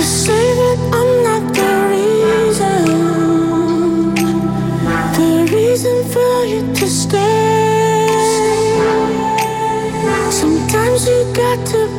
say that I'm not the reason for you to stay. Sometimes you got to